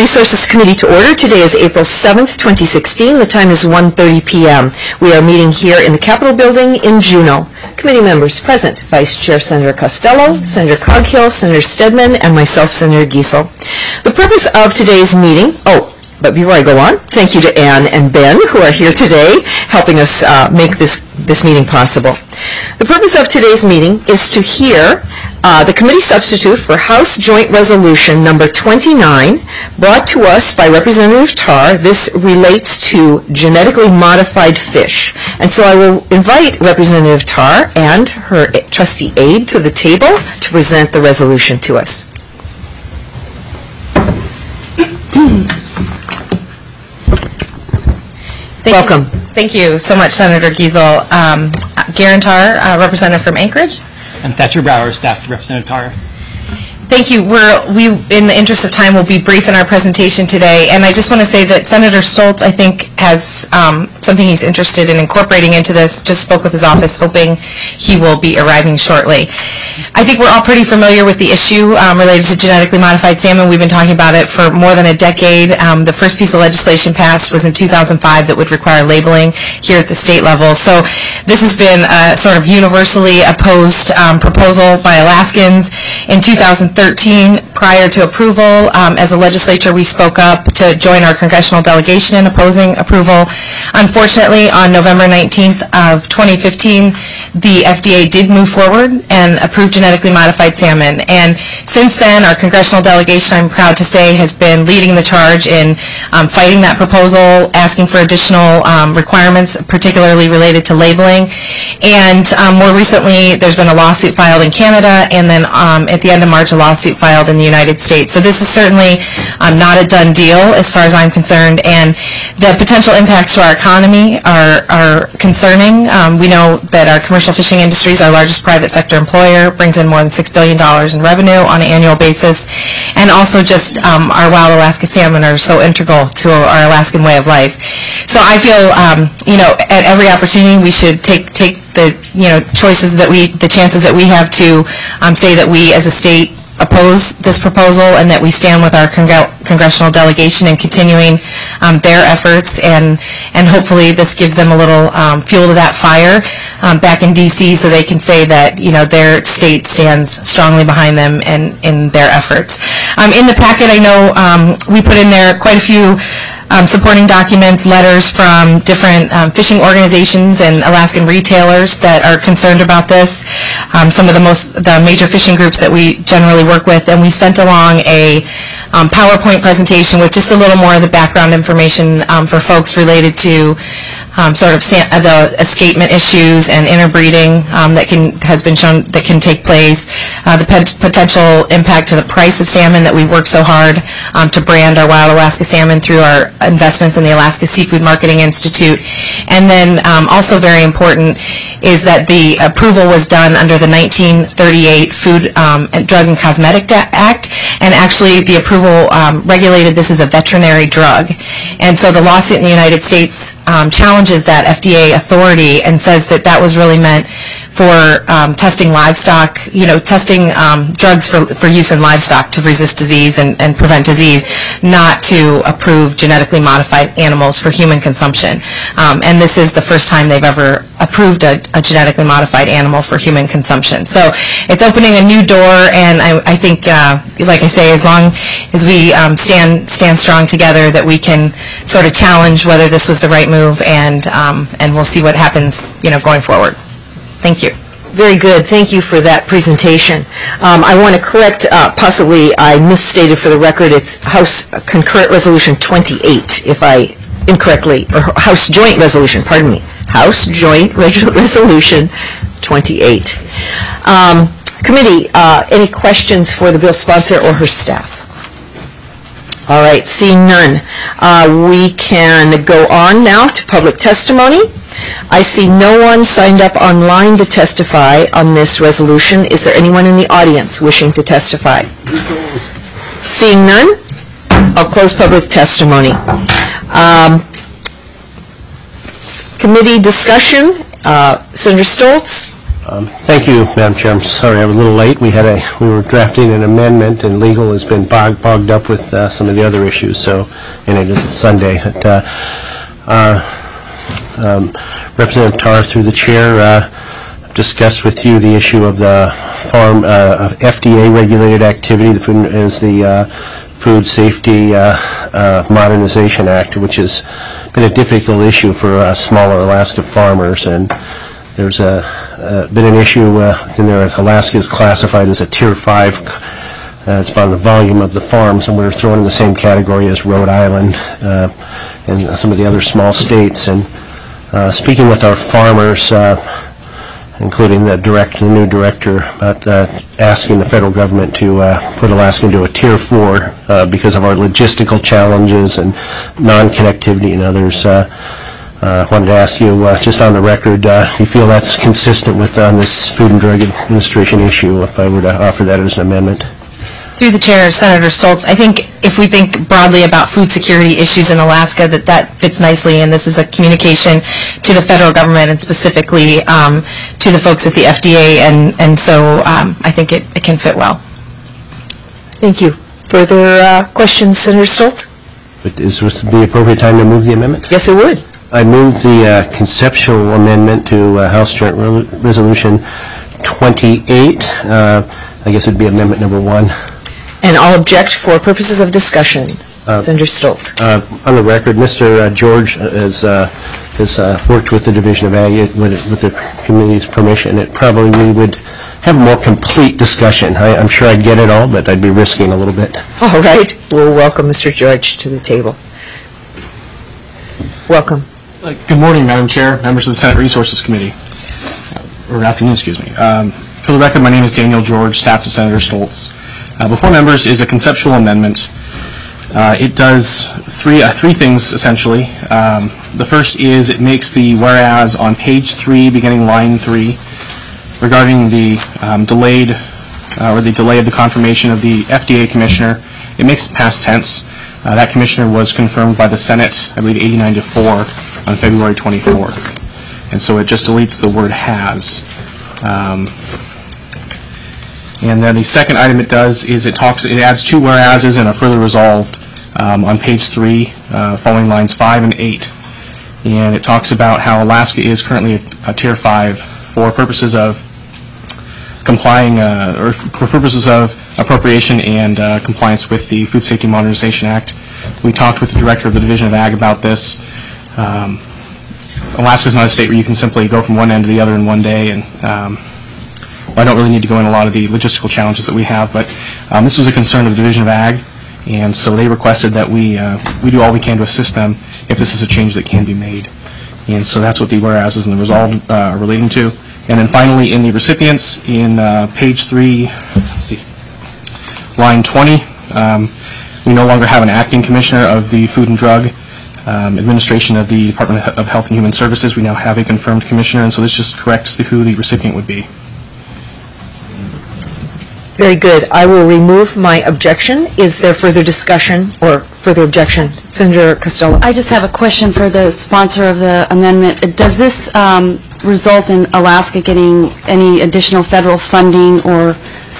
Resources Committee to order. Today is April 7th, 2016. The time is 1:30 p.m. We are meeting here in the Capitol Building in Juneau. Committee members present: Vice Chair Senator Costello, Senator Coghill, Senator Stedman, and myself, Senator Giesel. The purpose of today's meeting, but before I go on, thank you to Ann and Ben, who are here today, helping us make this meeting possible. The purpose of today's meeting is to hear the committee substitute for House Joint Resolution number 29, brought to us by Representative Tarr. This relates to genetically modified fish. And so I will invite Representative Tarr and her trustee aide to the table to present the resolution to us. Welcome. Thank you so much, Senator Giesel. Garen Tarr, representative from Anchorage. And Thatcher Brower, staff representative Tarr. Thank you. We, in the interest of time, will be brief in our presentation today. And I just want to say that Senator Stoltz, I think, has something he's interested in incorporating into this. Just spoke with his office, hoping he will be arriving shortly. I think we're all pretty familiar with the issue related to genetically modified salmon. We've been talking about it for more than a decade. The first piece of legislation passed was in 2005 that would require labeling here at the state level. So this has been a sort of universally opposed proposal by Alaskans. In 2013, prior to approval, as a legislature, we spoke up to join our congressional delegation in opposing approval. Unfortunately, on November 19th of 2015, the FDA did move forward and approve genetically modified salmon. And since then, our congressional delegation, I'm proud to say, has been leading the charge in fighting that proposal, asking for additional requirements, particularly related to labeling. And more recently, there's been a lawsuit filed in Canada, and then at the end of March, a lawsuit filed in the United States. So this is certainly not a done deal as far as I'm concerned, and the potential impacts to our economy are concerning. We know that our commercial fishing industry is our largest private sector employer, brings in more than $6 billion in revenue on an annual basis, and also just our wild Alaska salmon are so integral to our Alaskan way of life. So I feel, at every opportunity we should take the chances that we have to say that we as a state oppose this proposal and that we stand with our congressional delegation in continuing their efforts, and hopefully this gives them a little fuel to that fire back in D.C. so they can say that their state stands strongly behind them and in their efforts. In the packet, I know we put in there quite a few supporting documents, letters from different fishing organizations and Alaskan retailers that are concerned about this, some of the major fishing groups that we generally work with, and we sent along a PowerPoint presentation with just a little more of the background information for folks related to the escapement issues and interbreeding that has been shown that can take place, the potential impact to the price of salmon that we work so hard to brand our wild Alaska salmon through our investments in the Alaska Seafood Marketing Institute. And then also very important is that the approval was done under the 1938 Food, Drug and Cosmetic Act, and actually the approval regulated this as a veterinary drug. And so the lawsuit in the United States challenges that FDA authority and says that that was really meant for testing livestock, testing drugs for use in livestock to resist disease and prevent disease, not to approve genetically modified animals for human consumption. And this is the first time they've ever approved a genetically modified animal for human consumption. So it's opening a new door, and I think, like I say, as long as we stand strong together, that we can sort of challenge whether this was the right move, and we'll see what happens, going forward. Thank you. Very good. Thank you for that presentation. I want to correct, possibly I misstated for the record, it's House Concurrent Resolution 28, if I incorrectly, or House Joint Resolution, pardon me. House Joint Resolution 28. Committee, any questions for the bill sponsor or her staff? All right, seeing none, we can go on now to public testimony. I see no one signed up online to testify on this resolution. Is there anyone in the audience wishing to testify? Seeing none, I'll close public testimony. Committee discussion. Senator Stoltz? Thank you, Madam Chair. I'm sorry I was a little late. We were drafting an amendment, and legal has been bogged up with some of the other issues. So, and it is a Sunday. Representative Tarr, through the chair, discussed with you the issue of the farm of FDA-regulated activity. The Food Safety Modernization Act, which has been a difficult issue for smaller Alaska farmers, and there's been an issue in there. Alaska is classified as a Tier 5. It's about the volume of the farms, and we're thrown in the same category as Rhode Island and some of the other small states. And speaking with our farmers, including the new director, about asking the federal government to put Alaska into a Tier 4 because of our logistical challenges and non-connectivity and others. I wanted to ask you, just on the record, do you feel that's consistent with this Food and Drug Administration issue, if I were to offer that as an amendment? Through the chair, Senator Stoltz, I think if we think broadly about food security issues in Alaska, that fits nicely, and this is a communication to the federal government and specifically to the folks at the FDA, and so I think it can fit well. Thank you. Further questions, Senator Stoltz? But is this the appropriate time to move the amendment? Yes, it would. I move the conceptual amendment to House Joint Resolution 28. I guess it would be amendment number 1. And I'll object for purposes of discussion. Senator Stoltz. On the record, Mr. George has worked with the Division of Ag with the committee's permission. It probably we would have a more complete discussion. I'm sure I'd get it all, but I'd be risking a little bit. All right. We'll welcome Mr. George to the table. Welcome. Good morning, Madam Chair, members of the Senate Resources Committee. Or afternoon, excuse me. For the record, my name is Daniel George, staff to Senator Stoltz. Before members is a conceptual amendment. It does three things, essentially. The first is it makes the whereas on page 3, beginning line 3, regarding the delay of the confirmation of the FDA commissioner, it makes it past tense. That commissioner was confirmed by the Senate, I believe 89-4, on February 24th. And so it just deletes the word has. And then the second item it does is it adds 2 whereases and a further resolved on page 3, following lines 5 and 8. And it talks about how Alaska is currently a Tier 5 for purposes of complying, or for purposes of appropriation and compliance with the Food Safety Modernization Act. We talked with the director of the Division of Ag about this. Alaska is not a state where you can simply go from one end to the other in one day, and I don't really need to go into a lot of the logistical challenges that we have, but this was a concern of the Division of Ag, and so they requested that we do all we can to assist them if this is a change that can be made. And so that's what the whereases and the resolve are relating to. And then finally, in the recipients, in page 3, let's see, line 20, we no longer have an acting commissioner of the Food and Drug Administration of the Department of Health and Human Services. We now have a confirmed commissioner, and so this just corrects who the recipient would be. Very good. I will remove my objection. Is there further discussion or further objection? Senator Costello. I just have a question for the sponsor of the amendment. Does this result in Alaska getting any additional federal funding, or,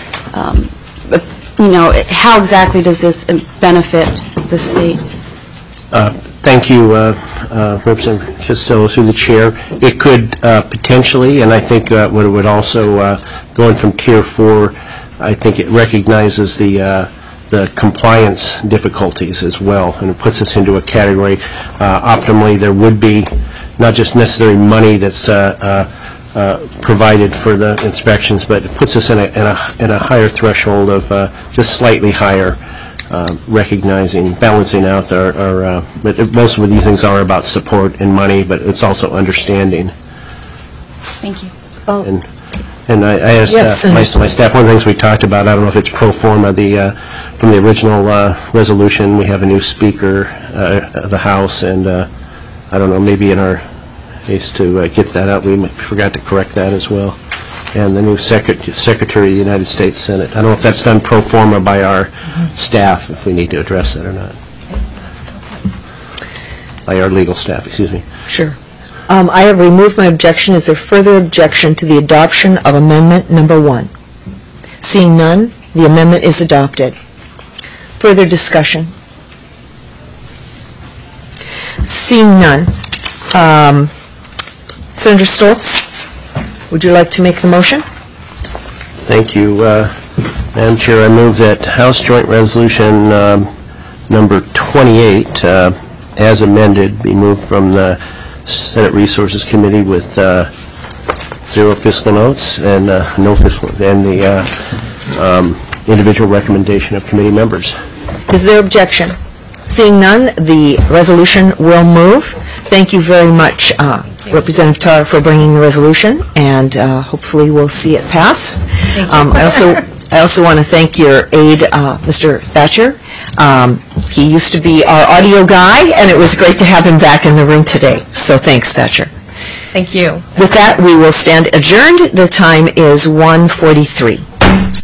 how exactly does this benefit the state? Thank you, Representative Costello, through the chair. It could potentially, and I think what it would also, going from Tier 4, I think it recognizes the compliance difficulties as well, and it puts us into a category. Optimally, there would be not just necessary money that's provided for the inspections, but it puts us in a higher threshold of just slightly higher, recognizing, balancing out our but most of these things are about support and money, but it's also understanding. Thank you. And I asked my staff, one of the things we talked about, I don't know if it's pro forma, from the original resolution, we have a new Speaker of the House, and I don't know, maybe in our haste to get that out, we forgot to correct that as well. And the new Secretary of the United States Senate. I don't know if that's done pro forma by our staff, if we need to address that or not. By our legal staff, excuse me. Sure. I have removed my objection. Is there further objection to the adoption of amendment number 1? Seeing none, the amendment is adopted. Further discussion? Seeing none. Senator Stoltz, would you like to make the motion? Thank you. Madam Chair, I move that House Joint Resolution number 28, as amended, be moved from the Senate Resources Committee with 0 fiscal notes and no fiscal, and the individual recommendation of committee members. Is there objection? Seeing none, the resolution will move. Thank you very much, Representative Tarr, for bringing the resolution, and hopefully we'll see it pass. I also want to thank your aide, Mr. Thatcher. He used to be our audio guy, and it was great to have him back in the room today. So thanks, Thatcher. Thank you. With that, we will stand adjourned. The time is 1:43.